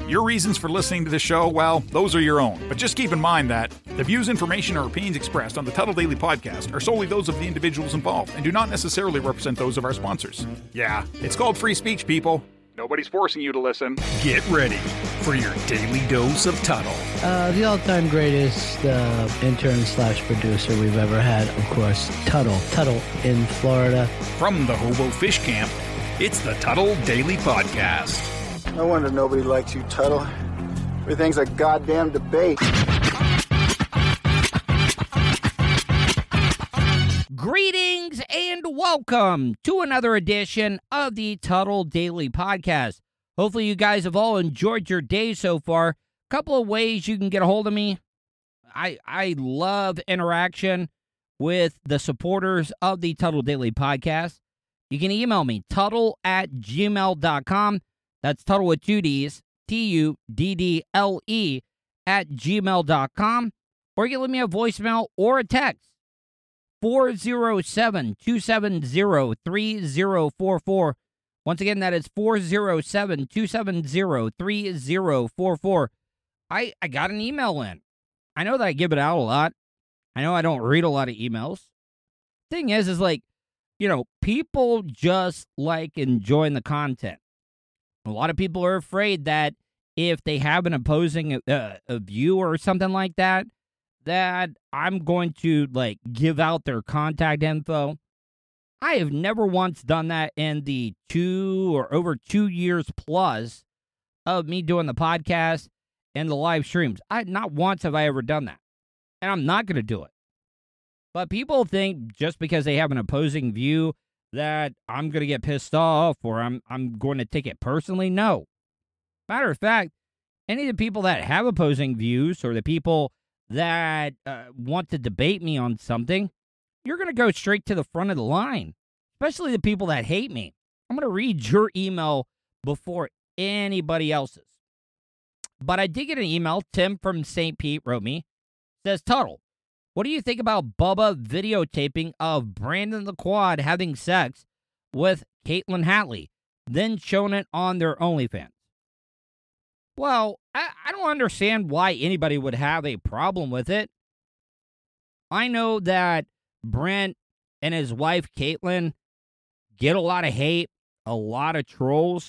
Your reasons for listening to the show, well, those are your own. But just keep in mind that the views, information, or opinions expressed on the Tuttle Daily Podcast are solely those of the individuals involved and do not necessarily represent those of our sponsors. Yeah, it's called free speech, people. Nobody's forcing you to listen. Get ready for your daily dose of Tuttle. The all-time greatest intern/producer we've ever had, of course, Tuttle. Tuttle in Florida. From the Hobo Fish Camp, it's the Tuttle Daily Podcast. No wonder nobody likes you, Tuttle. Everything's a goddamn debate. Greetings and welcome to another edition of the Tuttle Daily Podcast. Hopefully you guys have all enjoyed your day so far. A couple of ways you can get a hold of me. I love interaction with the supporters of the Tuttle Daily Podcast. You can email me, tuttle@gmail.com. That's Tuttle with two D's, Tuddle @gmail.com. Or you can leave me a voicemail or a text, 407-270-3044. Once again, that is 407-270-3044. I got an email in. I know that I give it out a lot. I know I don't read a lot of emails. Thing is like, you know, people just like enjoying the content. A lot of people are afraid that if they have an opposing a view or something like that, that I'm going to, like, give out their contact info. I have never once done that in the over 2 years plus of me doing the podcast and the live streams. Not once have I ever done that, and I'm not going to do it. But people think just because they have an opposing view that I'm going to get pissed off or I'm going to take it personally. No. Matter of fact, any of the people that have opposing views or the people that want to debate me on something, you're going to go straight to the front of the line, especially the people that hate me. I'm going to read your email before anybody else's. But I did get an email. Tim from St. Pete wrote me. Says, Tuttle, what do you think about Bubba videotaping of Brandon the Quad having sex with Caitlin Hatley, then showing it on their OnlyFans? Well, I don't understand why anybody would have a problem with it. I know that Brent and his wife, Caitlin, get a lot of hate, a lot of trolls.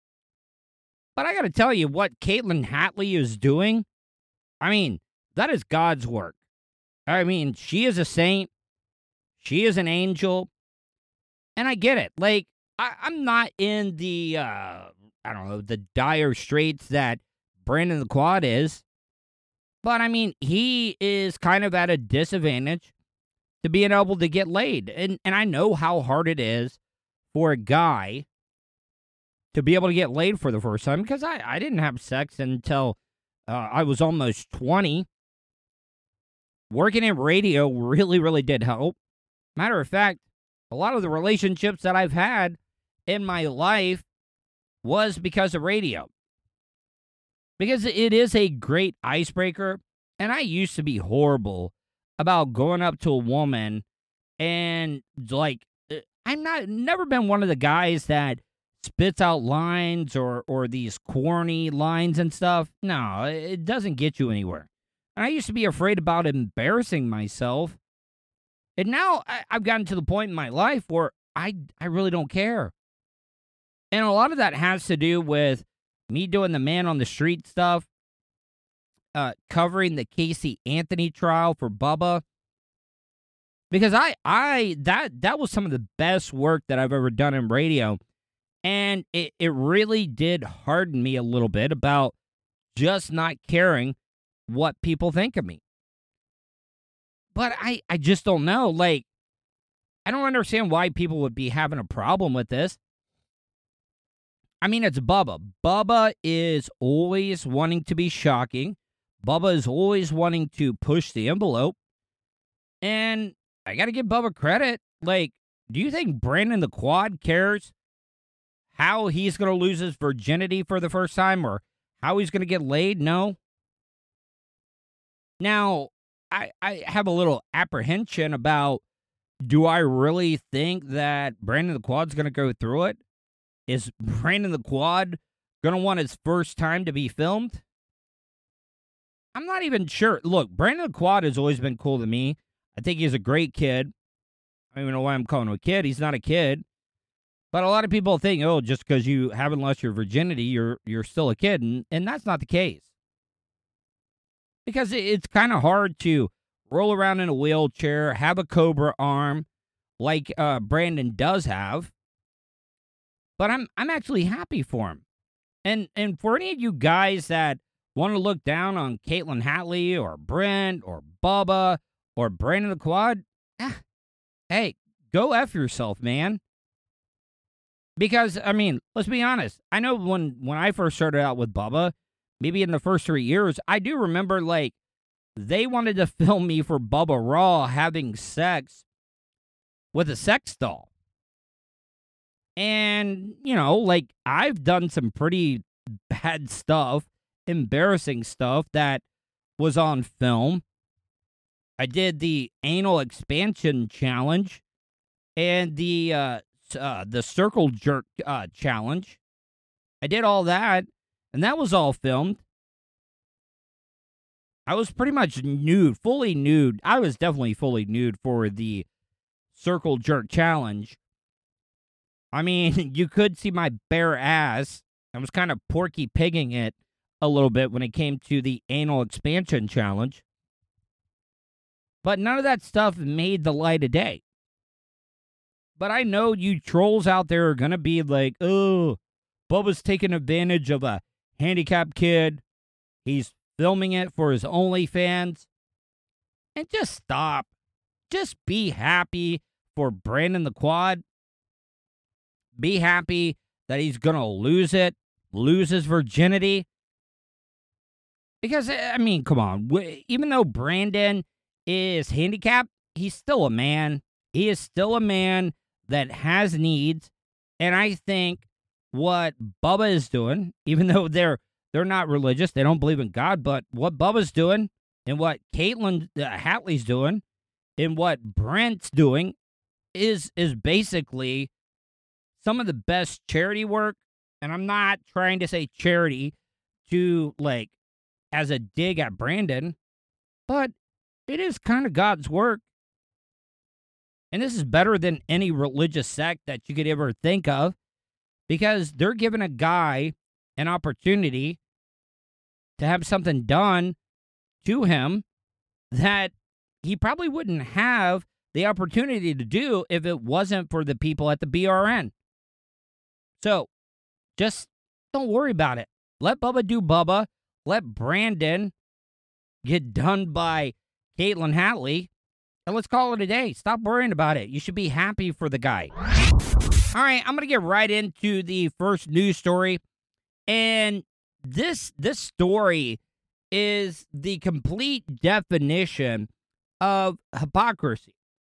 But I got to tell you, what Caitlin Hatley is doing, I mean, that is God's work. I mean, she is a saint. She is an angel. And I get it. Like, I'm not in the, the dire straits that Brandon the Quad is. But, I mean, he is kind of at a disadvantage to being able to get laid. And I know how hard it is for a guy to be able to get laid for the first time. Because I didn't have sex until I was almost 20. Working in radio really, really did help. Matter of fact, a lot of the relationships that I've had in my life was because of radio. Because it is a great icebreaker, and I used to be horrible about going up to a woman and, like, never been one of the guys that spits out lines or these corny lines and stuff. No, it doesn't get you anywhere. I used to be afraid about embarrassing myself. And now I've gotten to the point in my life where I really don't care. And a lot of that has to do with me doing the man on the street stuff, covering the Casey Anthony trial for Bubba. Because that was some of the best work that I've ever done in radio. And it really did harden me a little bit about just not caring what people think of me. But I just don't know. Like, I don't understand why people would be having a problem with this. I mean, it's Bubba. Bubba is always wanting to be shocking. Bubba is always wanting to push the envelope. And I got to give Bubba credit. Like, do you think Brandon the Quad cares how he's going to lose his virginity for the first time or how he's going to get laid? No. Now, I have a little apprehension about, do I really think that Brandon the Quad's going to go through it? Is Brandon the Quad going to want his first time to be filmed? I'm not even sure. Look, Brandon the Quad has always been cool to me. I think he's a great kid. I don't even know why I'm calling him a kid. He's not a kid. But a lot of people think, oh, just because you haven't lost your virginity, you're still a kid. And that's not the case. Because it's kind of hard to roll around in a wheelchair, have a Cobra arm like Brandon does have. But I'm actually happy for him. And for any of you guys that want to look down on Caitlin Hatley or Brent or Bubba or Brandon the Quad, hey, go F yourself, man. Because, I mean, let's be honest. I know when I first started out with Bubba, maybe in the first 3 years, I do remember, like, they wanted to film me for Bubba Raw having sex with a sex doll. And, you know, like, I've done some pretty bad stuff, embarrassing stuff that was on film. I did the anal expansion challenge and the circle jerk challenge. I did all that, and that was all filmed. I was pretty much nude, fully nude. I was definitely fully nude for the circle jerk challenge. I mean, you could see my bare ass. I was kind of Porky Pigging it a little bit when it came to the anal expansion challenge. But none of that stuff made the light of day. But I know you trolls out there are going to be like, oh, Bubba's taking advantage of a handicapped kid. He's filming it for his OnlyFans. And just stop. Just be happy for Brandon the Quad. Be happy that he's going to lose his virginity. Because, I mean, come on. Even though Brandon is handicapped, he's still a man. He is still a man that has needs. And I think what Bubba is doing, even though they're not religious, they don't believe in God, but what Bubba's doing and what Caitlin Hatley's doing and what Brent's doing is basically some of the best charity work. And I'm not trying to say charity to, like, as a dig at Brandon, but it is kind of God's work. And this is better than any religious sect that you could ever think of, because they're giving a guy an opportunity to have something done to him that he probably wouldn't have the opportunity to do if it wasn't for the people at the BRN. So, just don't worry about it. Let Bubba do Bubba. Let Brandon get done by Caitlin Hatley. And let's call it a day. Stop worrying about it. You should be happy for the guy. All right, I'm going to get right into the first news story. And this story is the complete definition of hypocrisy.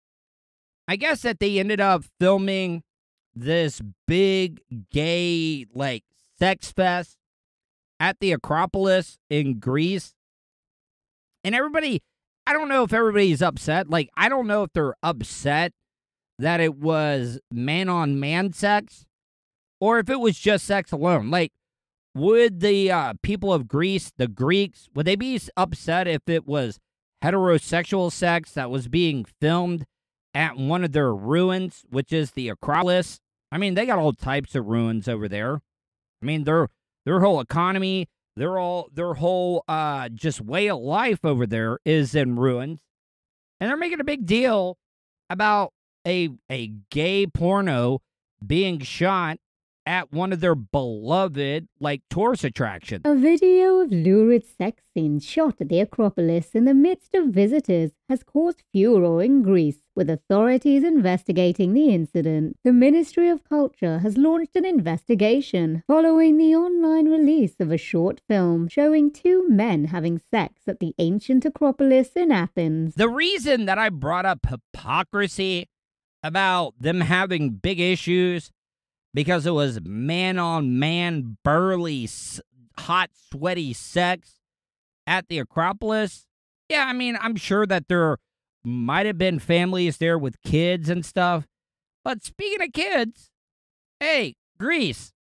I guess that they ended up filming this big gay, like, sex fest at the Acropolis in Greece. And everybody, I don't know if everybody's upset. Like, I don't know if they're upset that it was man-on-man sex or if it was just sex alone. Like, would the people of Greece, the Greeks, would they be upset if it was heterosexual sex that was being filmed at one of their ruins, which is the Acropolis? I mean, they got all types of ruins over there. I mean, their whole economy, their whole just way of life over there is in ruins. And they're making a big deal about a gay porno being shot at one of their beloved, like, tourist attractions. A video of lurid sex scenes shot at the Acropolis in the midst of visitors has caused furor in Greece, with authorities investigating the incident. The Ministry of Culture has launched an investigation following the online release of a short film showing two men having sex at the ancient Acropolis in Athens. The reason that I brought up hypocrisy about them having big issues because it was man-on-man, burly, hot, sweaty sex at the Acropolis. Yeah, I mean, I'm sure that there might have been families there with kids and stuff. But speaking of kids, hey, Greece,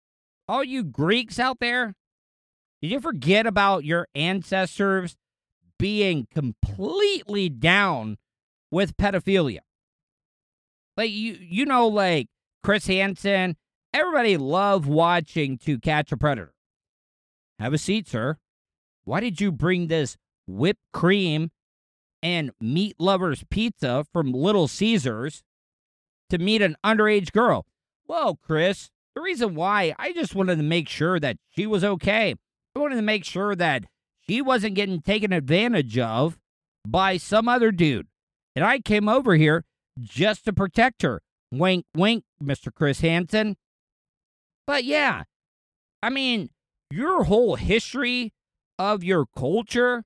all you Greeks out there, did you forget about your ancestors being completely down with pedophilia? Like, you know, like Chris Hansen, everybody loved watching To Catch a Predator. Have a seat, sir. Why did you bring this whipped cream and meat lovers pizza from Little Caesars to meet an underage girl? Well, Chris, the reason why, I just wanted to make sure that she was okay. I wanted to make sure that she wasn't getting taken advantage of by some other dude. And I came over here just to protect her. Wink, wink, Mr. Chris Hansen. But yeah, I mean, your whole history of your culture,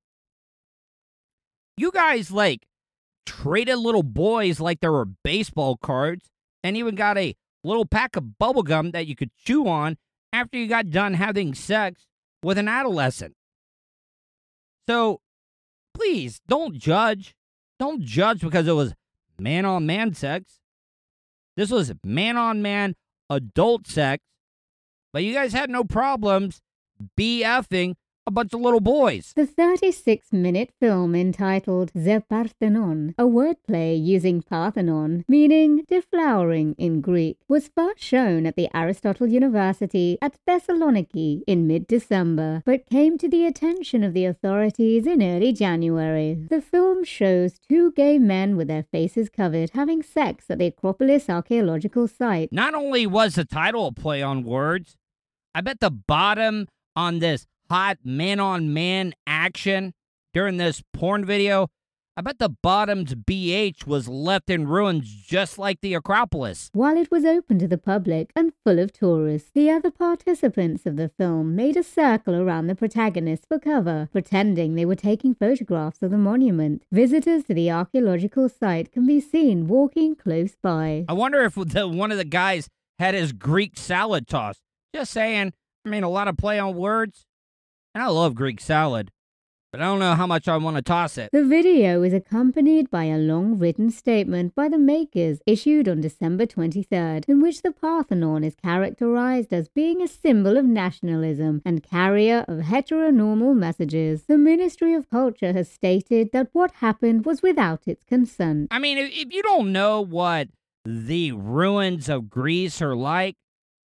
you guys, like, traded little boys like they were baseball cards and even got a little pack of bubble gum that you could chew on after you got done having sex with an adolescent. So, please, don't judge. Don't judge because it was man-on-man sex. This was man-on-man adult sex. But you guys had no problems BFing a bunch of little boys. The 36-minute film entitled The Parthenon, a wordplay using Parthenon, meaning deflowering in Greek, was first shown at the Aristotle University at Thessaloniki in mid-December, but came to the attention of the authorities in early January. The film shows two gay men with their faces covered having sex at the Acropolis archaeological site. Not only was the title a play on words, I bet the bottom on this hot man-on-man action during this porn video, I bet the bottom's BH was left in ruins just like the Acropolis. While it was open to the public and full of tourists, the other participants of the film made a circle around the protagonist for cover, pretending they were taking photographs of the monument. Visitors to the archaeological site can be seen walking close by. I wonder if one of the guys had his Greek salad tossed. Just saying, I mean, a lot of play on words. And I love Greek salad, but I don't know how much I want to toss it. The video is accompanied by a long written statement by the makers issued on December 23rd, in which the Parthenon is characterized as being a symbol of nationalism and carrier of heteronormal messages. The Ministry of Culture has stated that what happened was without its consent. I mean, if you don't know what the ruins of Greece are like,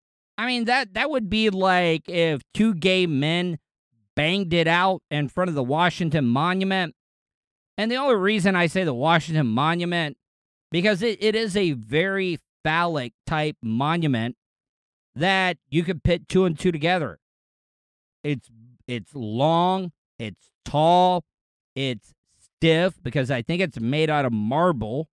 I mean, that would be like if two gay men banged it out in front of the Washington Monument. And the only reason I say the Washington Monument, because it is a very phallic type monument that you could pit two and two together. It's long, it's tall, it's stiff, because I think it's made out of marble.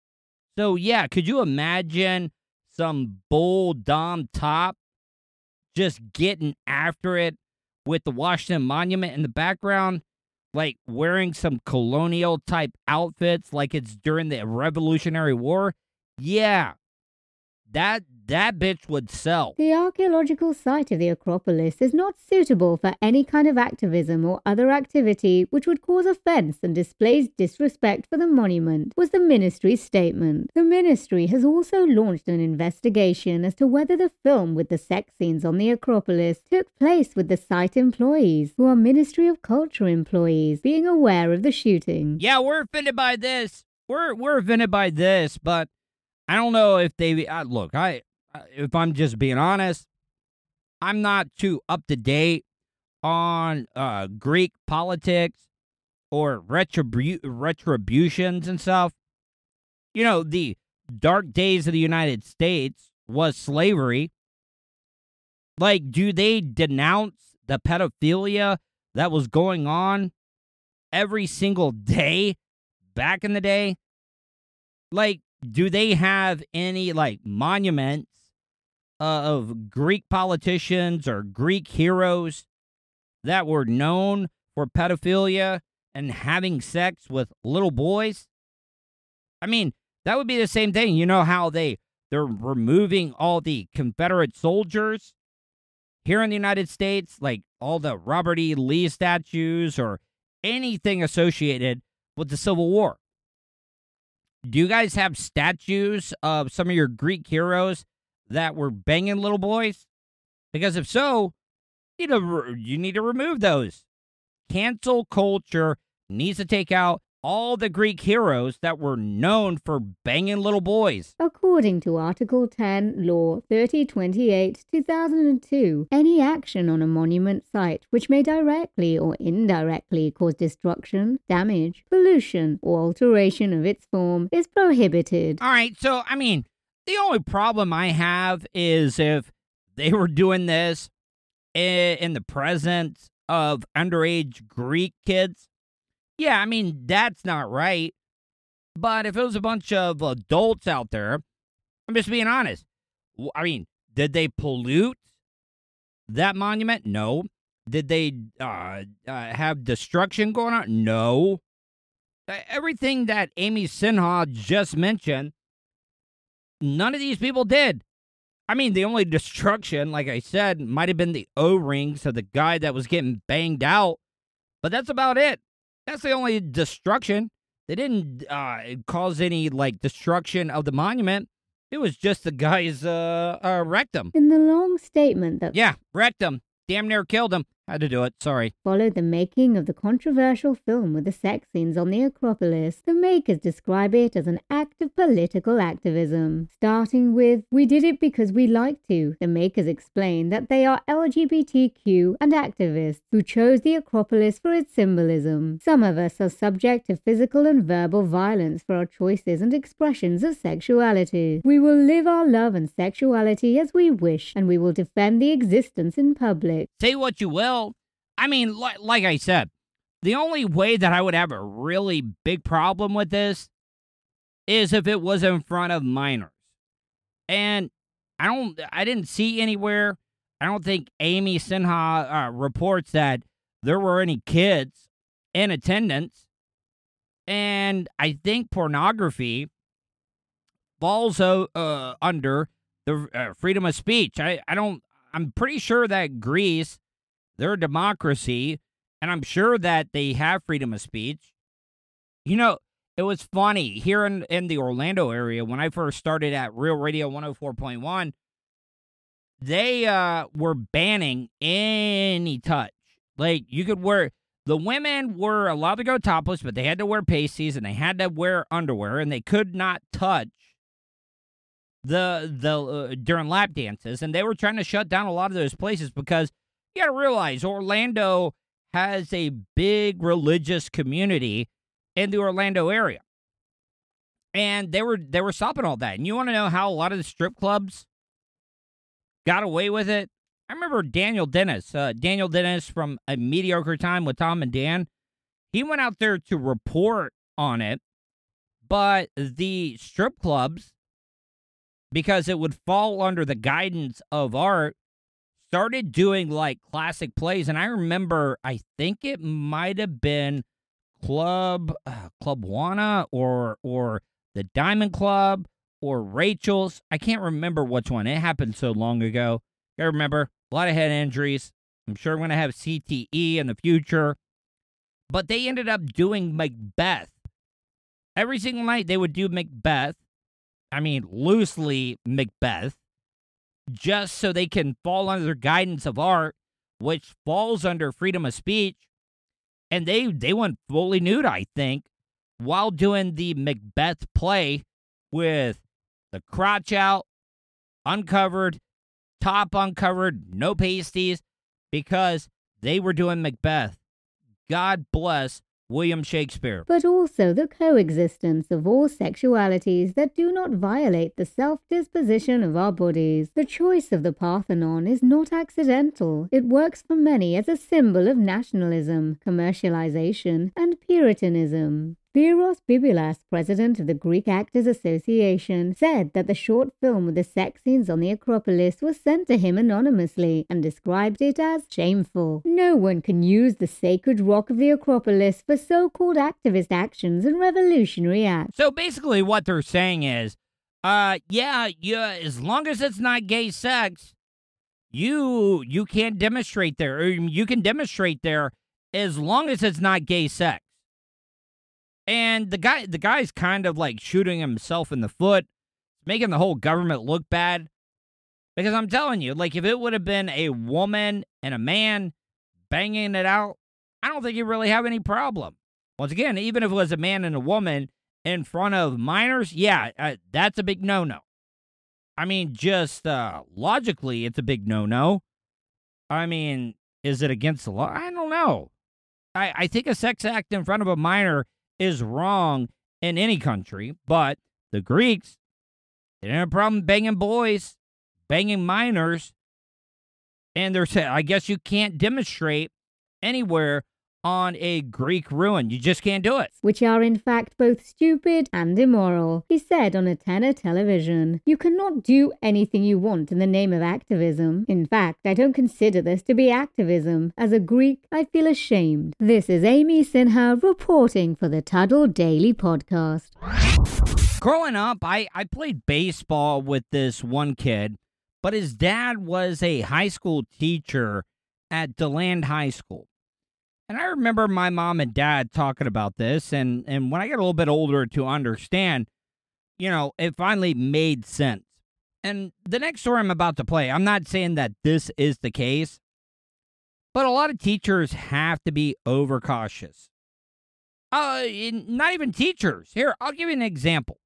So yeah, could you imagine some bull dom top just getting after it with the Washington Monument in the background, like wearing some colonial type outfits like it's during the Revolutionary War? Yeah, that bitch would sell. The archaeological site of the Acropolis is not suitable for any kind of activism or other activity which would cause offense and displays disrespect for the monument, was the ministry's statement. The ministry has also launched an investigation as to whether the film with the sex scenes on the Acropolis took place with the site employees, who are Ministry of Culture employees, being aware of the shooting. Yeah, we're offended by this. We're offended by this, but I don't know if they look. If I'm just being honest, I'm not too up to date on Greek politics or retributions and stuff. You know, the dark days of the United States was slavery. Like, do they denounce the pedophilia that was going on every single day back in the day? Like, do they have any, like, monuments of Greek politicians or Greek heroes that were known for pedophilia and having sex with little boys? I mean, that would be the same thing. You know how they're removing all the Confederate soldiers here in the United States, like all the Robert E. Lee statues or anything associated with the Civil War. Do you guys have statues of some of your Greek heroes that were banging little boys? Because if so, you need to remove those. Cancel culture needs to take out all the Greek heroes that were known for banging little boys. According to Article 10, Law 3028, 2002, any action on a monument site which may directly or indirectly cause destruction, damage, pollution, or alteration of its form is prohibited. All right, so, the only problem I have is if they were doing this in the presence of underage Greek kids. Yeah, that's not right. But if it was a bunch of adults out there, I'm just being honest. Did they pollute that monument? No. Did they have destruction going on? No. Everything that Amy Sinha just mentioned, none of these people did. The only destruction, like I said, might have been the O-rings of the guy that was getting banged out. But that's about it. That's the only destruction. They didn't cause any, destruction of the monument. It was just the guy's rectum. In the long statement that... Yeah, rectum. Damn near killed him. Had to do it, sorry. Followed the making of the controversial film with the sex scenes on the Acropolis, the makers describe it as an act of political activism. Starting with, "We did it because we like to," the makers explain that they are LGBTQ and activists who chose the Acropolis for its symbolism. Some of us are subject to physical and verbal violence for our choices and expressions of sexuality. We will live our love and sexuality as we wish, and we will defend the existence in public. Say what you will. Like I said, the only way that I would have a really big problem with this is if it was in front of minors. And I didn't see anywhere, I don't think Amy Sinha reports that there were any kids in attendance. And I think pornography falls under the freedom of speech. I'm pretty sure that Greece, they're a democracy, and I'm sure that they have freedom of speech. It was funny here in the Orlando area when I first started at Real Radio 104.1. They were banning any touch. You could wear, the women were allowed to go topless, but they had to wear pasties and they had to wear underwear, and they could not touch the during lap dances. And they were trying to shut down a lot of those places because you got to realize Orlando has a big religious community in the Orlando area. And they were stopping all that. And you want to know how a lot of the strip clubs got away with it? I remember Daniel Dennis from A Mediocre Time with Tom and Dan. He went out there to report on it. But the strip clubs, because it would fall under the guidance of art, started doing classic plays. And I remember, I think it might have been Club Juana or the Diamond Club or Rachel's. I can't remember which one. It happened so long ago. I remember a lot of head injuries. I'm sure I'm going to have CTE in the future. But they ended up doing Macbeth. Every single night they would do Macbeth. Loosely Macbeth. Just so they can fall under the guidance of art, which falls under freedom of speech. And they went fully nude, I think, while doing the Macbeth play with the crotch out, uncovered, top uncovered, no pasties, because they were doing Macbeth. God bless William Shakespeare. But also the coexistence of all sexualities that do not violate the self-disposition of our bodies. The choice of the Parthenon is not accidental. It works for many as a symbol of nationalism, commercialization, and Puritanism. Spiros Bibulas, president of the Greek Actors Association, said that the short film with the sex scenes on the Acropolis was sent to him anonymously and described it as shameful. No one can use the sacred rock of the Acropolis for so-called activist actions and revolutionary acts. So basically what they're saying is, as long as it's not gay sex, you can't demonstrate there. Or you can demonstrate there as long as it's not gay sex. And the guy's kind of shooting himself in the foot, making the whole government look bad. Because I'm telling you, like, if it would have been a woman and a man banging it out, I don't think you'd really have any problem. Once again, even if it was a man and a woman in front of minors, that's a big no-no. I mean, just logically, it's a big no-no. I mean, is it against the law? I don't know. I think a sex act in front of a minor is wrong in any country, but the Greeks, they didn't have a problem banging boys, banging minors, and they're saying, I guess you can't demonstrate anywhere on a Greek ruin. You just can't do it. Which are in fact both stupid and immoral. He said on a Tenor television, "You cannot do anything you want in the name of activism. In fact, I don't consider this to be activism. As a Greek, I feel ashamed." This is Amy Sinha reporting for the Tuttle Daily Podcast. Growing up, I played baseball with this one kid, but his dad was a high school teacher at DeLand High School. And I remember my mom and dad talking about this, and when I got a little bit older to understand, it finally made sense. And the next story I'm about to play, I'm not saying that this is the case, but a lot of teachers have to be overcautious. Not even teachers. Here, I'll give you an example.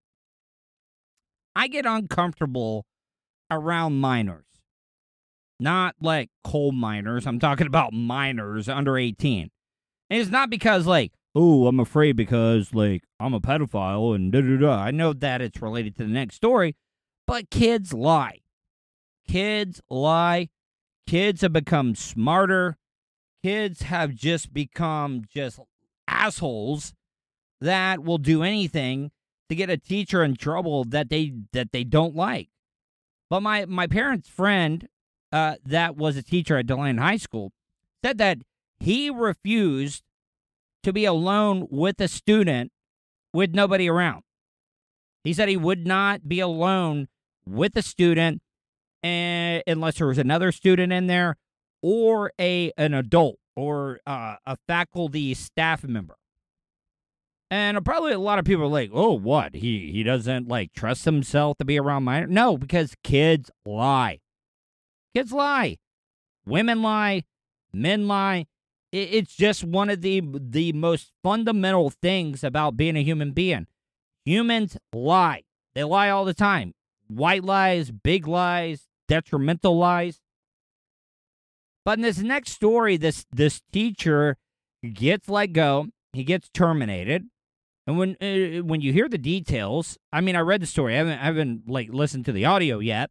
I get uncomfortable around minors. Not like coal miners. I'm talking about minors under 18. And it's not because, I'm afraid because, I'm a pedophile and da-da-da. I know that it's related to the next story, but kids lie. Kids lie. Kids have become smarter. Kids have just become assholes that will do anything to get a teacher in trouble that they don't like. But my parents' friend, that was a teacher at DeLand High School, said that he refused to be alone with a student with nobody around. He said he would not be alone with a student unless there was another student in there or an adult or a faculty staff member. And probably a lot of people are like, oh, what? He doesn't, trust himself to be around minors? No, because kids lie. Kids lie. Women lie. Men lie. It's just one of the most fundamental things about being a human being. Humans lie. They lie all the time. White lies, big lies, detrimental lies. But in this next story, this teacher gets let go. He gets terminated. And when you hear the details, I mean, I read the story. I haven't listened to the audio yet.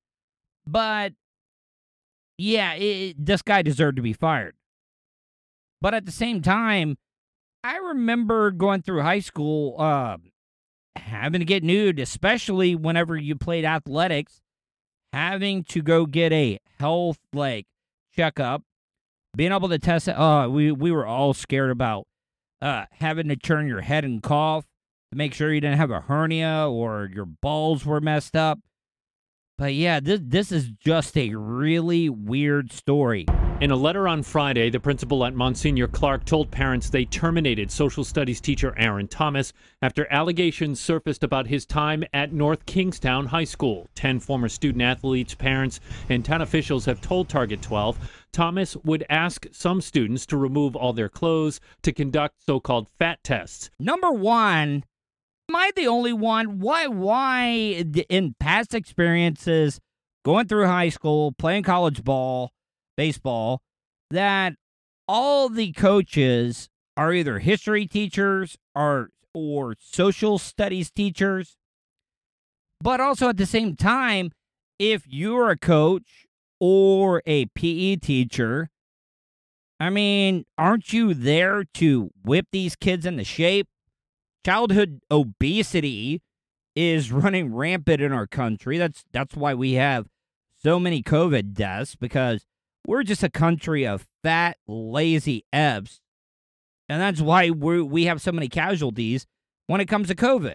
But yeah, this guy deserved to be fired. But at the same time, I remember going through high school, having to get nude, especially whenever you played athletics, having to go get a health checkup, being able to test it. We were all scared about having to turn your head and cough to make sure you didn't have a hernia or your balls were messed up. But yeah, this is just a really weird story. In a letter on Friday, the principal at Monsignor Clark told parents they terminated social studies teacher Aaron Thomas after allegations surfaced about his time at North Kingstown High School. 10 former student athletes, parents, and town officials have told Target 12 Thomas would ask some students to remove all their clothes to conduct so-called fat tests. Number one, am I the only one? Why in past experiences, going through high school, playing college baseball, that all the coaches are either history teachers or social studies teachers? But also at the same time, if you're a coach or a PE teacher, I mean, aren't you there to whip these kids into shape? Childhood obesity is running rampant in our country. That's why we have so many COVID deaths, because we're just a country of fat, lazy ebbs. And that's why we have so many casualties when it comes to COVID.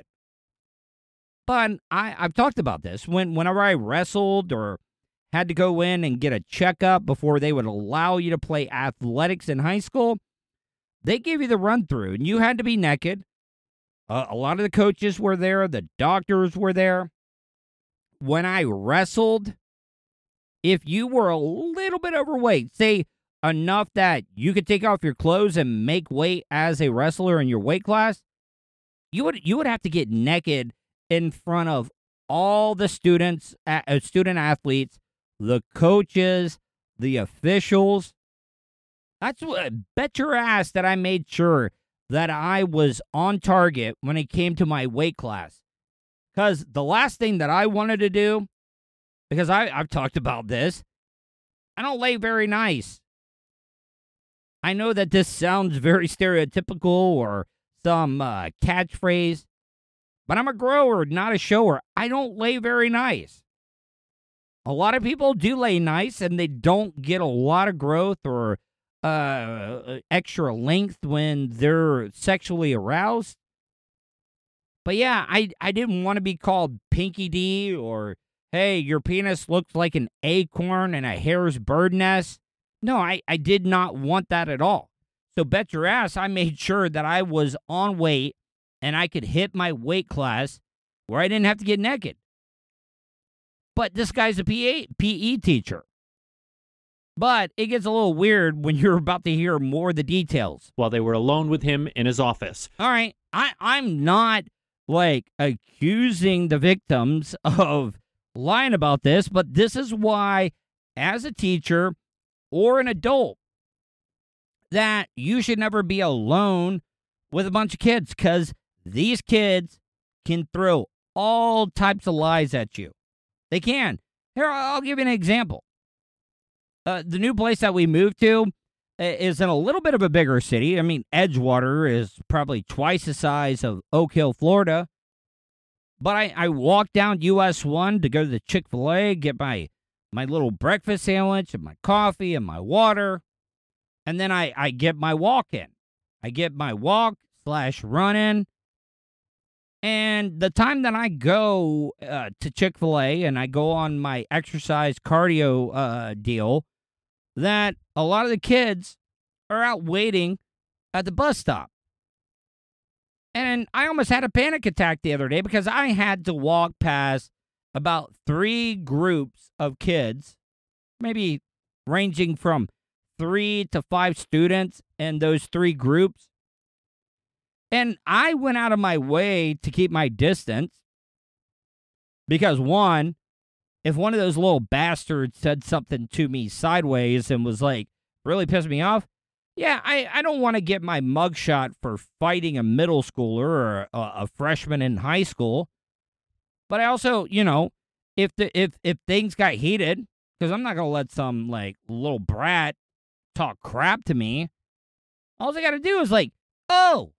But I've talked about this. Whenever I wrestled or had to go in and get a checkup before they would allow you to play athletics in high school, they gave you the run-through, and you had to be naked. A lot of the coaches were there. The doctors were there. When I wrestled, if you were a little bit overweight, say enough that you could take off your clothes and make weight as a wrestler in your weight class, you would have to get naked in front of all the student athletes, the coaches, the officials. That's what, bet your ass that I made sure that I was on target when it came to my weight class. Because the last thing that I wanted to do, because I've talked about this, I don't lay very nice. I know that this sounds very stereotypical or some catchphrase, but I'm a grower, not a shower. I don't lay very nice. A lot of people do lay nice, and they don't get a lot of growth or extra length when they're sexually aroused. But yeah, I didn't want to be called Pinky D or, hey, your penis looks like an acorn in a hare's bird nest. No, I did not want that at all. So bet your ass I made sure that I was on weight and I could hit my weight class where I didn't have to get naked. But this guy's a PE teacher. But it gets a little weird when you're about to hear more of the details. While they were alone with him in his office. All right, I'm not, accusing the victims of lying about this, but this is why, as a teacher or an adult, that you should never be alone with a bunch of kids, because these kids can throw all types of lies at you. They can. Here, I'll give you an example. The new place that we moved to is in a little bit of a bigger city. I mean, Edgewater is probably twice the size of Oak Hill, Florida. But I walked down US 1 to go to the Chick-fil-A, get my little breakfast sandwich and my coffee and my water. And then I get my walk in. I get my walk/run in. And the time that I go to Chick-fil-A and I go on my exercise cardio deal, that a lot of the kids are out waiting at the bus stop. And I almost had a panic attack the other day because I had to walk past about 3 groups of kids, maybe ranging from 3 to 5 students in those 3 groups. And I went out of my way to keep my distance because, one, if one of those little bastards said something to me sideways and was really pissed me off, yeah, I don't want to get my mugshot for fighting a middle schooler or a freshman in high school. But I also, if things got heated, because I'm not going to let some little brat talk crap to me, all I got to do is oh,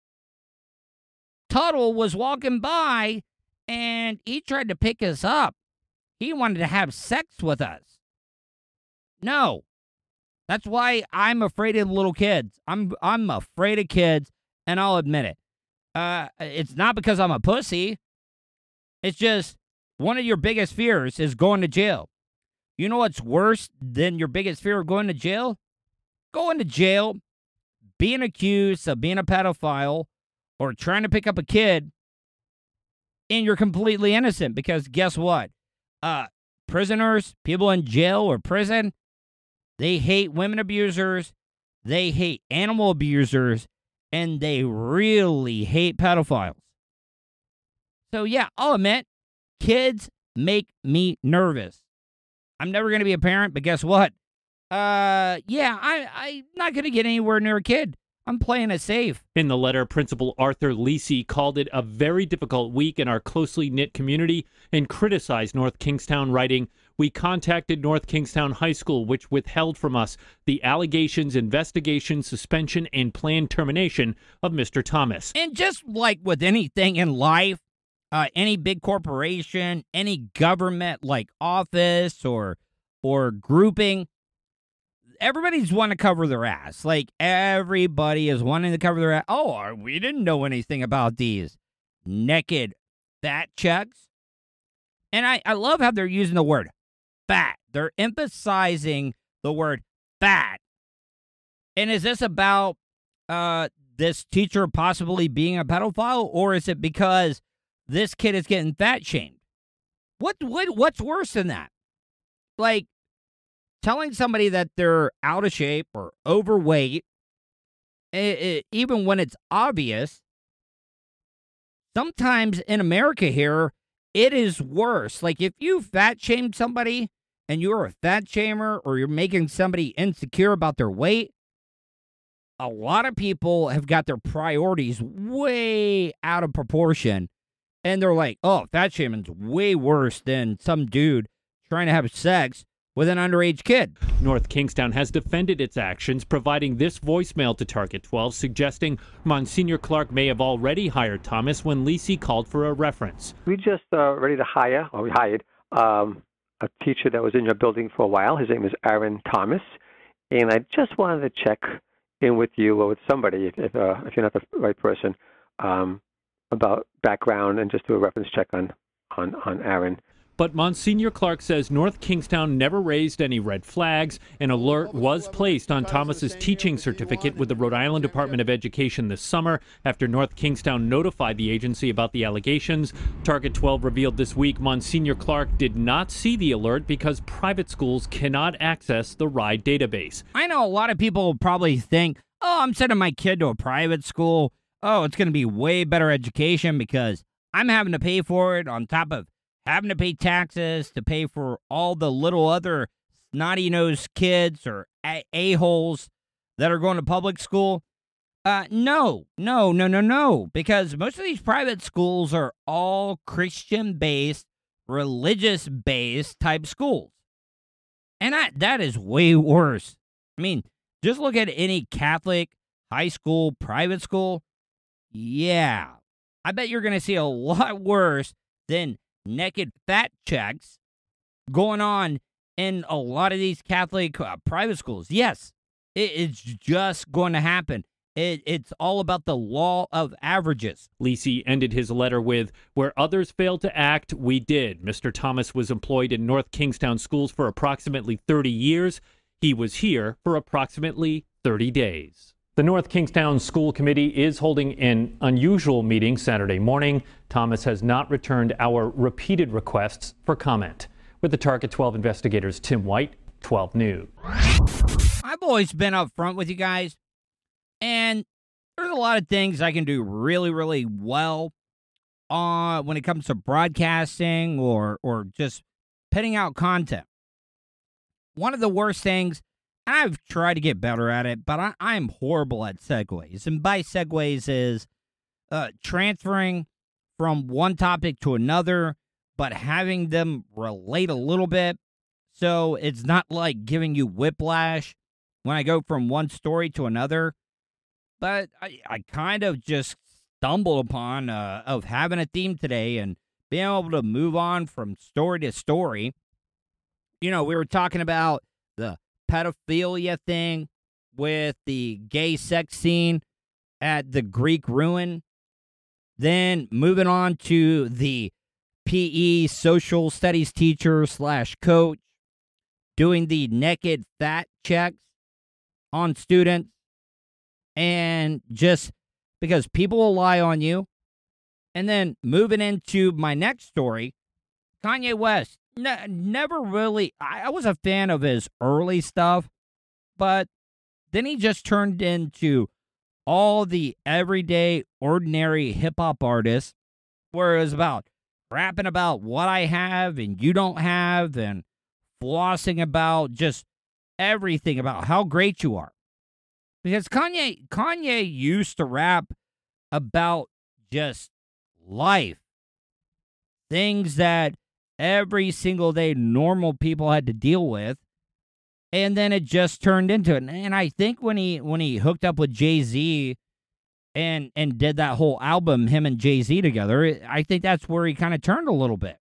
Tuttle was walking by and he tried to pick us up. He wanted to have sex with us. No. That's why I'm afraid of little kids. I'm afraid of kids, and I'll admit it. It's not because I'm a pussy. It's just one of your biggest fears is going to jail. You know what's worse than your biggest fear of going to jail? Going to jail, being accused of being a pedophile, or trying to pick up a kid, and you're completely innocent because guess what? Prisoners, people in jail or prison, they hate women abusers, they hate animal abusers, and they really hate pedophiles. So yeah, I'll admit, kids make me nervous. I'm never going to be a parent, but guess what? I'm not going to get anywhere near a kid. I'm playing it safe. In the letter, Principal Arthur Lisi called it a very difficult week in our closely knit community and criticized North Kingstown, writing, "We contacted North Kingstown High School, which withheld from us the allegations, investigation, suspension, and planned termination of Mr. Thomas." And just like with anything in life, any big corporation, any government office or grouping, everybody's wanting to cover their ass. Everybody is wanting to cover their ass. Oh, we didn't know anything about these naked fat checks. And I love how they're using the word fat. They're emphasizing the word fat. And is this about this teacher possibly being a pedophile, or is it because this kid is getting fat shamed? What's worse than that? telling somebody that they're out of shape or overweight, even when it's obvious, sometimes in America here, it is worse. Like if you fat shame somebody and you're a fat shamer or you're making somebody insecure about their weight, a lot of people have got their priorities way out of proportion. And they're like, oh, fat shaming's way worse than some dude trying to have sex with an underage kid. North Kingstown has defended its actions, providing this voicemail to Target 12, suggesting Monsignor Clark may have already hired Thomas when Lisi called for a reference. We just ready to hire, or we hired, a teacher that was in your building for a while. His name is Aaron Thomas. And I just wanted to check in with you or with somebody, if you're not the right person, about background and just do a reference check on Aaron. But Monsignor Clark says North Kingstown never raised any red flags. An alert was placed on Thomas's teaching certificate with the Rhode Island Department of Education this summer after North Kingstown notified the agency about the allegations. Target 12 revealed this week Monsignor Clark did not see the alert because private schools cannot access the RIDE database. I know a lot of people probably think, oh, I'm sending my kid to a private school. Oh, it's going to be way better education because I'm having to pay for it on top of having to pay taxes to pay for all the little other snotty-nosed kids or a-holes that are going to public school. No, because most of these private schools are all Christian-based, religious-based type schools. And that is way worse. I mean, just look at any Catholic high school, private school. Yeah, I bet you're going to see a lot worse than naked fat checks going on in a lot of these Catholic private schools. Yes, it's just going to happen. It's all about the law of averages. Lisi ended his letter with, where others failed to act, we did. Mr. Thomas was employed in North Kingstown schools for approximately 30 years. He was here for approximately 30 days. The North Kingstown School Committee is holding an unusual meeting Saturday morning. Thomas has not returned our repeated requests for comment. With the Target 12 investigators, Tim White, 12 News. I've always been up front with you guys, and there's a lot of things I can do really, really well when it comes to broadcasting or just putting out content. One of the worst things, I've tried to get better at it, but I'm horrible at segues. And by segues is transferring from one topic to another, but having them relate a little bit. So it's not like giving you whiplash when I go from one story to another. But I kind of just stumbled upon of having a theme today and being able to move on from story to story. You know, we were talking about the pedophilia thing with the gay sex scene at the Greek ruin. Then moving on to the PE social studies teacher / coach doing the naked fat checks on students. And just because people will lie on you. And then moving into my next story, Kanye West. Never really, I was a fan of his early stuff, but then he just turned into all the everyday, ordinary hip-hop artists, where it was about rapping about what I have and you don't have, and flossing about just everything about how great you are. Because Kanye used to rap about just life, things that every single day normal people had to deal with, and then it just turned into it. And I think when he hooked up with Jay-Z and did that whole album, him and Jay-Z together, I think that's where he kind of turned a little bit.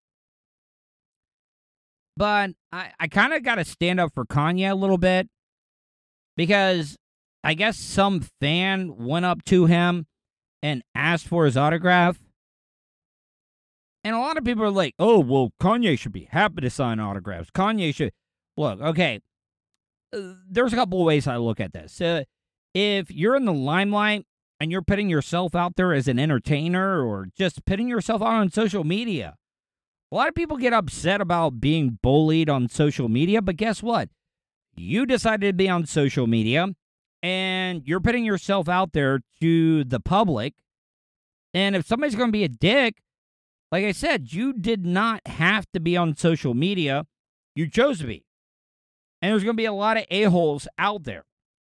But I kind of got to stand up for Kanye a little bit, because I guess some fan went up to him and asked for his autograph. And a lot of people are like, oh, well, Kanye should be happy to sign autographs. Kanye should. Look, okay, there's a couple of ways I look at this. If you're in the limelight and you're putting yourself out there as an entertainer or just putting yourself out on social media, a lot of people get upset about being bullied on social media. But guess what? you decided to be on social media, and you're putting yourself out there to the public. And if somebody's going to be a dick, like I said, you did not have to be on social media. You chose to be. And there's going to be a lot of a-holes out there.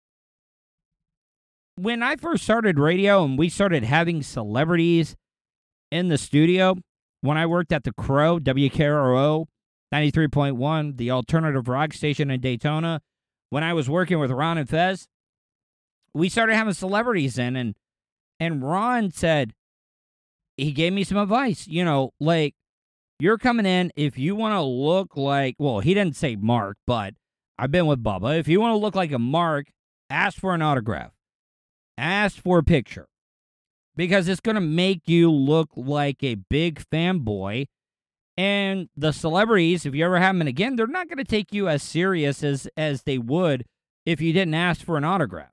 When I first started radio and we started having celebrities in the studio, when I worked at the Crow, WKRO 93.1, the alternative rock station in Daytona, when I was working with Ron and Fez, we started having celebrities in, and Ron said, he gave me some advice, like, you're coming in, if you want to look like, well, he didn't say Mark, but I've been with Bubba. If you want to look like a Mark, ask for an autograph. Ask for a picture. Because it's going to make you look like a big fanboy. And the celebrities, if you ever have them again, they're not going to take you as serious as they would if you didn't ask for an autograph.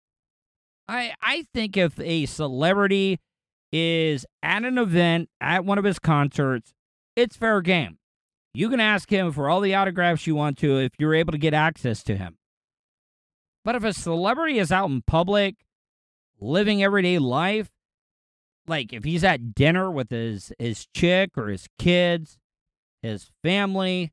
I think if a celebrity is at an event, at one of his concerts, it's fair game. You can ask him for all the autographs you want to if you're able to get access to him. But if a celebrity is out in public, living everyday life, like if he's at dinner with his chick or his kids, his family,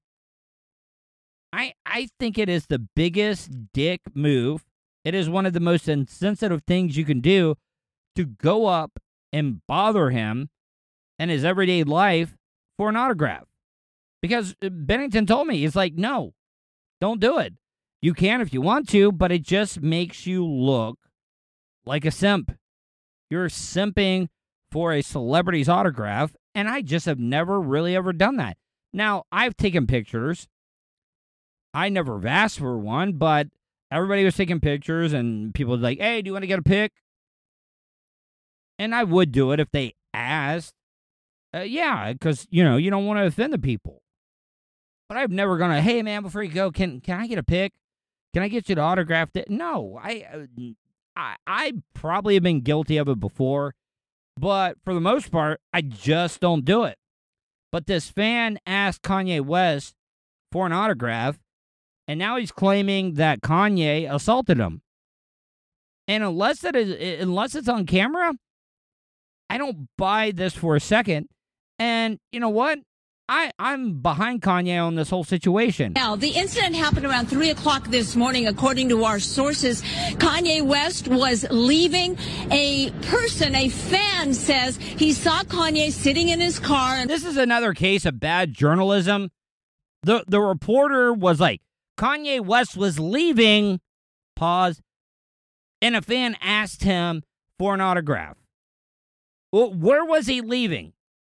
I think it is the biggest dick move. It is one of the most insensitive things you can do to go up and bother him in his everyday life for an autograph. Because Bennington told me, he's like, no, don't do it. You can if you want to, but it just makes you look like a simp. You're simping for a celebrity's autograph, and I just have never really ever done that. Now, I've taken pictures. I never have asked for one, but everybody was taking pictures, and people were like, hey, do you want to get a pic? And I would do it if they asked. Yeah, because, you don't want to offend the people. But I've never gone, hey, man, before you go, can I get a pic? Can I get you to autograph it? No, I probably have been guilty of it before, but for the most part, I just don't do it. But this fan asked Kanye West for an autograph, and now he's claiming that Kanye assaulted him. And unless it's on camera, I don't buy this for a second. And you know what? I'm behind Kanye on this whole situation. Now, the incident happened around 3 o'clock this morning, according to our sources. Kanye West was leaving. A fan says he saw Kanye sitting in his car. And this is another case of bad journalism. The reporter was like, Kanye West was leaving, pause, and a fan asked him for an autograph. Well, where was he leaving?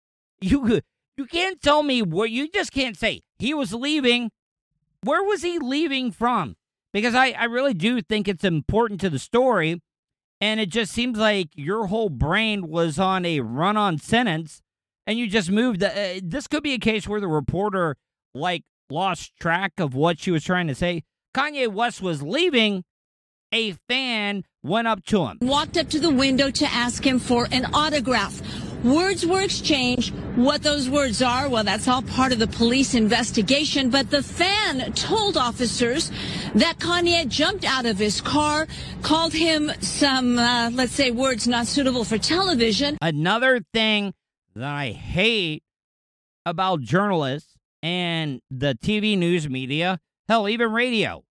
You can't tell me where. You just can't say he was leaving. Where was he leaving from? Because I really do think it's important to the story, and it just seems like your whole brain was on a run-on sentence, and you just moved. This could be a case where the reporter, lost track of what she was trying to say. Kanye West was leaving. A fan went up to him. Walked up to the window to ask him for an autograph. Words were exchanged. What those words are, well, that's all part of the police investigation. But the fan told officers that Kanye jumped out of his car, called him some, let's say, words not suitable for television. Another thing that I hate about journalists and the TV news media, hell, even radio.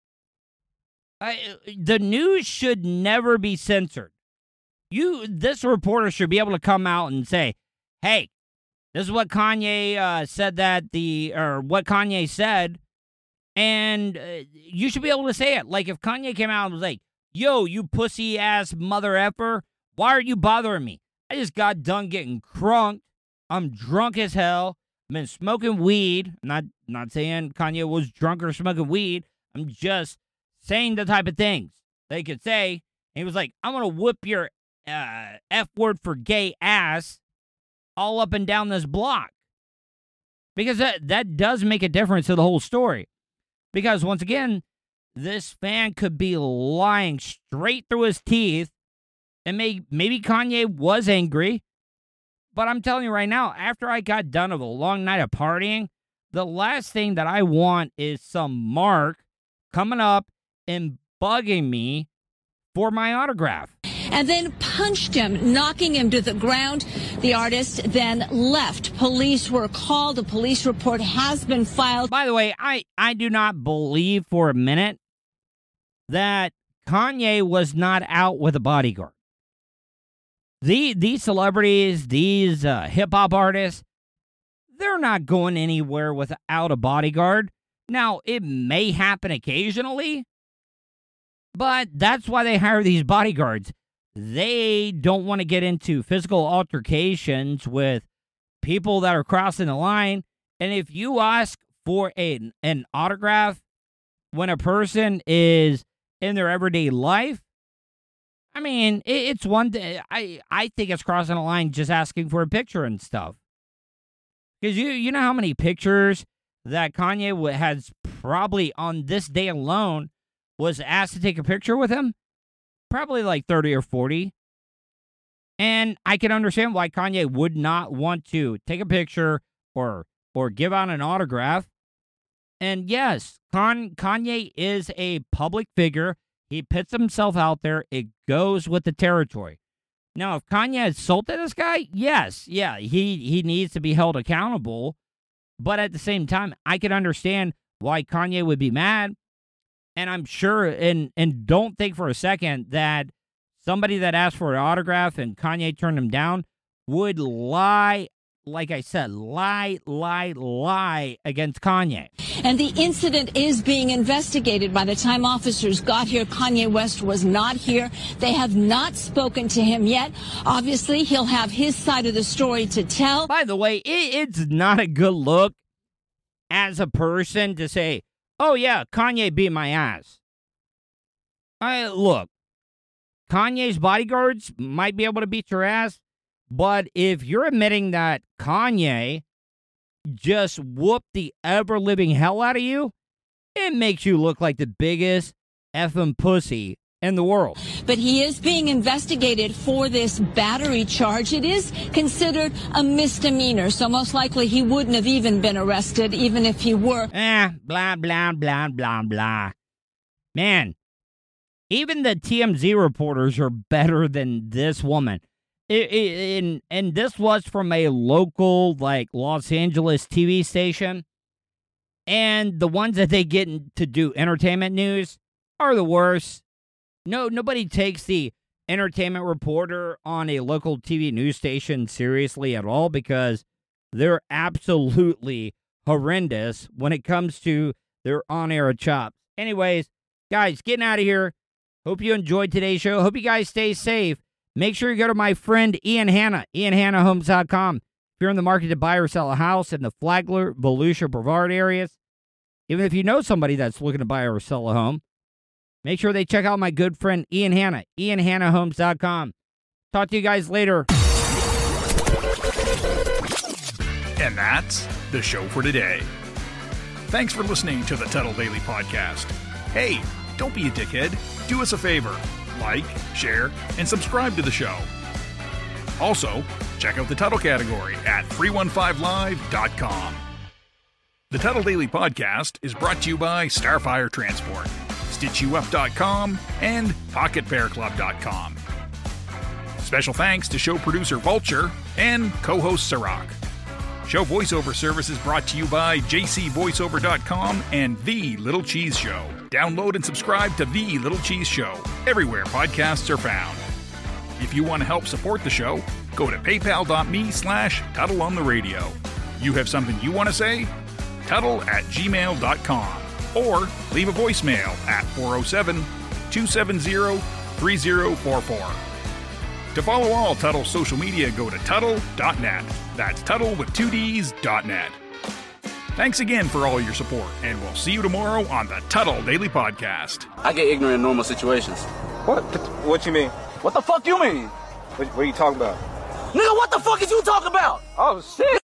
The news should never be censored. This reporter should be able to come out and say, hey, this is what Kanye said what Kanye said, and you should be able to say it. Like if Kanye came out and was like, yo, you pussy-ass mother effer, why are you bothering me? I just got done getting crunked. I'm drunk as hell. I've been smoking weed. I'm not saying Kanye was drunk or smoking weed. I'm just saying the type of things they could say. And he was like, I'm going to whip your F-word for gay ass all up and down this block. Because that does make a difference to the whole story. Because once again, this fan could be lying straight through his teeth, and maybe Kanye was angry. But I'm telling you right now, after I got done with a long night of partying, the last thing that I want is some mark coming up and bugging me for my autograph. And then punched him, knocking him to the ground. The artist then left. Police were called. A police report has been filed. By the way, I do not believe for a minute that Kanye was not out with a bodyguard. These celebrities, these hip-hop artists, they're not going anywhere without a bodyguard. Now, it may happen occasionally, but that's why they hire these bodyguards. They don't want to get into physical altercations with people that are crossing the line. And if you ask for an autograph when a person is in their everyday life, I mean, it's one thing. I think it's crossing the line just asking for a picture and stuff. Because you know how many pictures that Kanye has probably on this day alone was asked to take a picture with him? Probably like 30 or 40. And I can understand why Kanye would not want to take a picture or give out an autograph. And yes, Kanye is a public figure. He puts himself out there. It goes with the territory. Now, if Kanye assaulted this guy, yes, yeah, he needs to be held accountable. But at the same time, I can understand why Kanye would be mad. And I'm sure, and don't think for a second that somebody that asked for an autograph and Kanye turned him down would lie, like I said, lie against Kanye. And the incident is being investigated. By the time officers got here, Kanye West was not here. They have not spoken to him yet. Obviously, he'll have his side of the story to tell. By the way, it's not a good look as a person to say, oh, yeah, Kanye beat my ass. Look, Kanye's bodyguards might be able to beat your ass, but if you're admitting that Kanye just whooped the ever-living hell out of you, it makes you look like the biggest effing pussy in the world. But he is being investigated for this battery charge. It is considered a misdemeanor, so most likely he wouldn't have even been arrested, even if he were. Blah, blah, blah, blah, blah. Man, even the TMZ reporters are better than this woman. And this was from a local, like, Los Angeles TV station. And the ones that they get to do entertainment news are the worst. Nobody takes the entertainment reporter on a local TV news station seriously at all because they're absolutely horrendous when it comes to their on-air chops. Anyways, guys, getting out of here. Hope you enjoyed today's show. Hope you guys stay safe. Make sure you go to my friend Ian Hanna, IanHannaHomes.com. If you're in the market to buy or sell a house in the Flagler, Volusia, Brevard areas, even if you know somebody that's looking to buy or sell a home, make sure they check out my good friend Ian Hanna, IanHannaHomes.com. Talk to you guys later. And that's the show for today. Thanks for listening to the Tuttle Daily Podcast. Hey, don't be a dickhead. Do us a favor. Like, share, and subscribe to the show. Also, check out the Tuttle category at 315live.com. The Tuttle Daily Podcast is brought to you by Starfire Transport, StitchYouUp.com, and PocketPairClub.com. Special thanks to show producer Vulture and co-host Sirach. Show voiceover service is brought to you by JCVoiceover.com and The Little Cheese Show. Download and subscribe to The Little Cheese Show everywhere podcasts are found. If you want to help support the show, go to paypal.me/TuttleOnTheRadio. You have something you want to say? Tuttle@gmail.com or leave a voicemail at 407-270-3044. To follow all Tuttle social media, go to Tuttle.net. That's Tuttle with 2Ds.net. Thanks again for all your support, and we'll see you tomorrow on the Tuttle Daily Podcast. I get ignorant in normal situations. What you mean? What the fuck you mean? What are you talking about? Nigga, what the fuck is you talking about? Oh, shit.